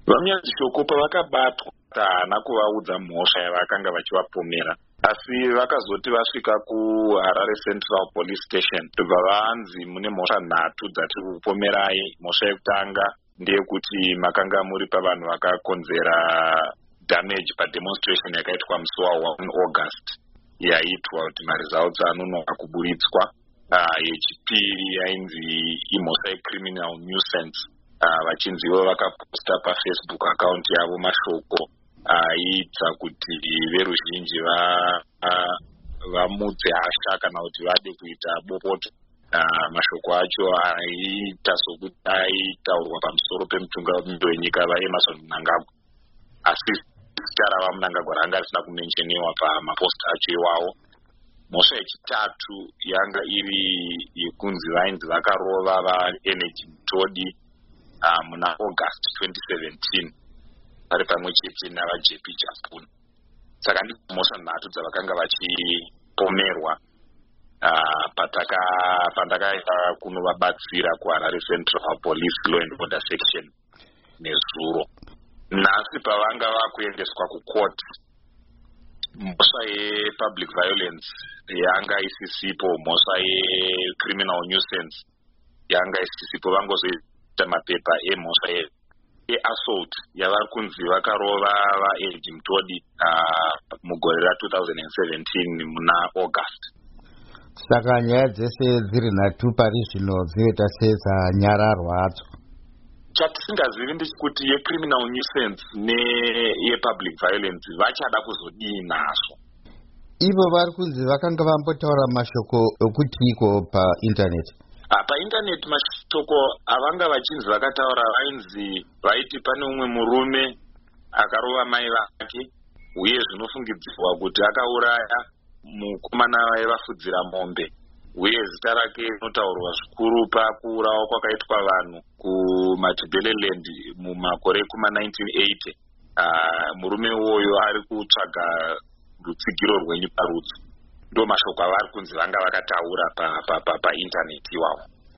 Vamyadzishoko pavakabatwa haana kuvaudza mhosva yavakanga vachivapomera, asi vakazoti vasvika kuHarare Central Police Station ndobva vanzi mune mhosva 3 dzatiri kupomerai. Mhosva yekutanga ndeyekuti makanga muri pavanhu vakakonzera damage pademonstration yakaitwa musi wa1 August yaitwa kuti maresults anonoka kuburitswa. Yechipiri yainzi imhosva yecriminal nuisance, vachinzi ivo vakaposta paFacebook account yavo mashoko aita kuti veruzhinji vamudze hasha kana kuti vade kuita bopoto. Mashoko acho aita sokuti aitaurwa pamusoro pemutungamiri wenyika vaEmmerson Mnangagwa, asi zita ravaMnangagwa ranga risina kumensheniwa pamapost acho iwawo. Mhosva yechitatu yanga iri yekunzi vainzi vakarova vaEnergy Mutodi muna August 2017 vari pamwe chete navaJP Jafuna. Saka ndi mhosva 3 dzavakanga vachipomerwa pandakaenda kunovabatsira kuHarare Central Police Law and Order Section nezuro. Nhasi pavanga vakuendeswa kucourt, mhosva yepublic violence yanga isisipo, mhosva yecriminal nuisance yanga isisipo. Vangozoita mapepa emhosva yeassault yavari kunzi vakarova vaEnergy Mutodi mugore ra2017 muna August. Saka nyaya dzese dziri 3 pari zvino dzinoita sedzanyararwa hadzo. Chatisingazivi ndechekuti yecriminal nuisance neyepublic violence vachada kuzodii nazvo. Ivo vari kunzi vakanga vambotaura mashoko okutiko painternet. Painternet mashoko avanga vachinzi vakataura vainzi vaiti pane umwe murume akarova mai vake, uye zvinofungidzirwa kuti akauraya mukomana vaivafudzira mombe, uye zita rake rinotaurwa zvikuru pakuurawa kwakaitwa vanhu kuMatebeleland mumakore kuma1980. Murume uwoyo ari kutsvaga rutsigiro rwenyu parudzi. Ndo mashoko avari kunzi vanga vakataura painternet iwawo.